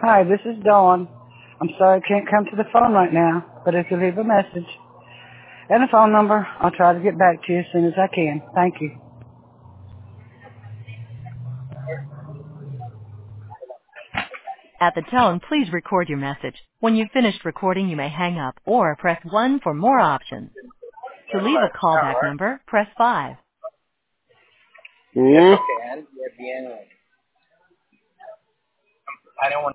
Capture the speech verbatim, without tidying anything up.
Hi, this is Dawn. I'm sorry I can't come to the phone right now, but if you leave a message and a phone number, I'll try to get back to you as soon as I can. Thank you. At the tone, please record your message. When you've finished recording, you may hang up or press one for more options. To leave a callback number, press five. Hmm? I don't want